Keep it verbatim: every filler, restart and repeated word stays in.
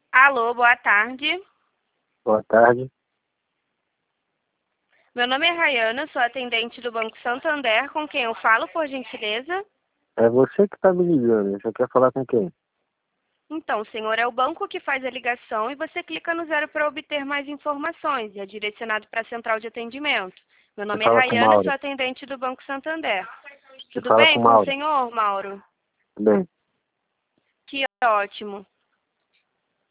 Alô, boa tarde. Boa tarde. Meu nome é Rayana, sou atendente do Banco Santander, com quem eu falo, por gentileza? É você que está me ligando. Você quer falar com quem? Então, senhor, é o banco que faz a ligação e você clica no zero para obter mais informações e é direcionado para a central de atendimento. Meu Você nome é fala com Rayana, Mauro. sou atendente do Banco Santander. Você Tudo fala bem com com o Mauro. senhor, Mauro? Bem, Que ótimo.